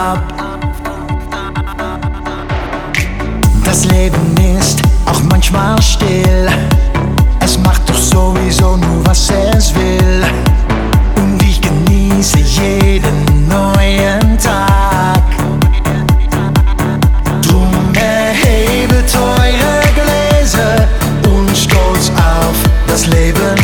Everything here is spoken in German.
Das Leben ist auch manchmal still. Es macht doch sowieso nur, was es will. Und ich genieße jeden neuen Tag. Drum erhebet eure Gläser und stolz auf das Leben.